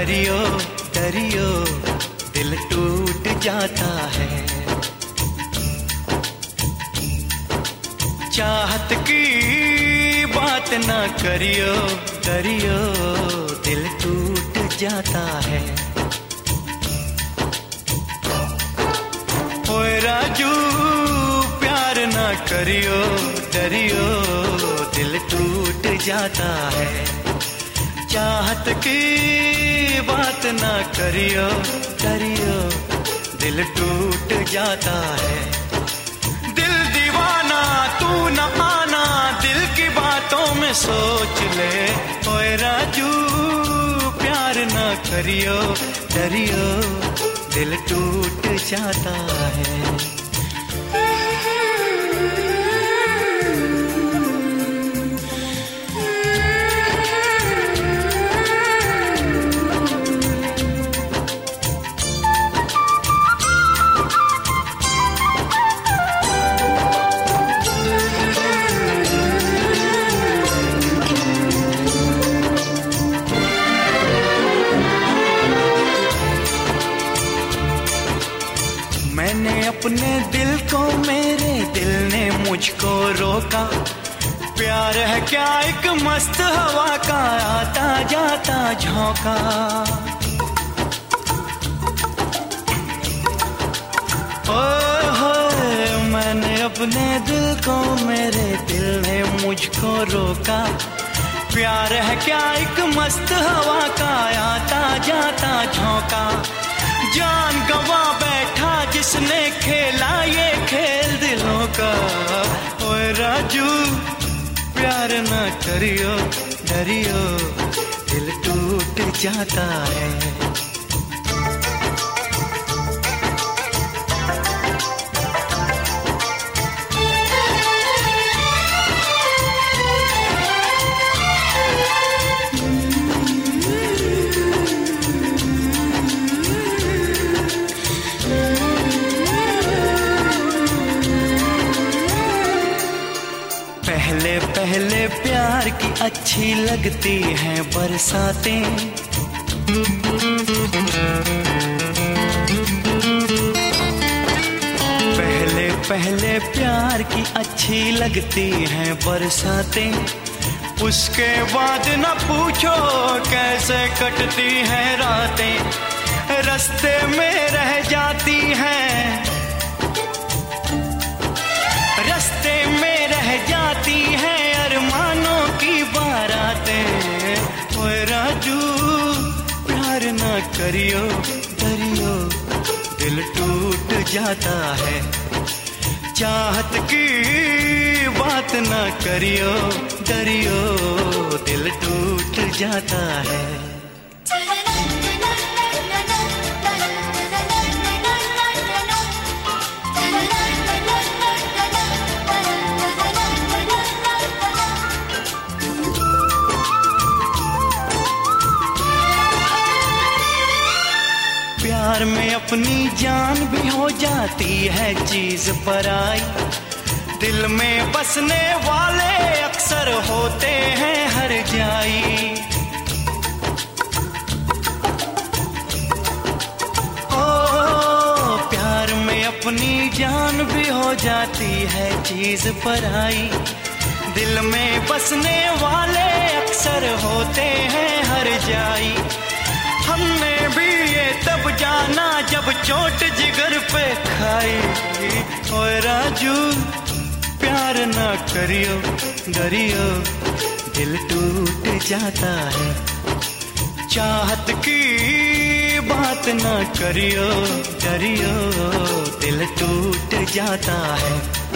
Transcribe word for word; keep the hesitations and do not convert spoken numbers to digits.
डरियो डरियो दिल टूट जाता है। चाहत की बात ना करियो करियो दिल टूट जाता है। ओए राजू प्यार ना करियो डरियो दिल टूट जाता है। चाहत की बात ना करियो करियो दिल टूट जाता है। दिल दीवाना तू न आना दिल की बातों में सोच ले। ओए राजू प्यार ना करियो डरियो दिल टूट जाता है। मैंने अपने दिल को मेरे दिल ने मुझको रोका। प्यार है क्या एक मस्त हवा का आता जाता झोंका। ओए होए मैंने अपने दिल को मेरे दिल ने मुझको रोका। प्यार है क्या एक मस्त हवा का आता जाता झोंका। जान गवा बैठा जिसने खेला ये खेल दिलों का। ओए राजू प्यार ना करियो डरियो दिल टूट जाता है। पहले पहले प्यार की अच्छी लगती हैं बरसातें। पहले पहले प्यार की अच्छी लगती हैं बरसातें। उसके बाद न पूछो कैसे कटती हैं रातें। रास्ते में रह जाती हैं रास्ते में रह जाती हैं अरमानों की बारातें। ओए राजू प्यार ना करियो डरियो दिल टूट जाता है। चाहत की बात ना करियो डरियो दिल टूट जाता है। प्यार में अपनी जान भी हो जाती है चीज पराई। दिल में बसने वाले अक्सर होते हैं हर जाई। ओ प्यार में अपनी जान भी हो जाती है चीज पराई। दिल में बसने वाले अक्सर होते हैं हर जाई। हमने भी ये तब जाना जब चोट जिगर पे खाई। ओए राजू प्यार ना करियो डरियो दिल टूट जाता है। चाहत की बात ना करियो डरियो दिल टूट जाता है।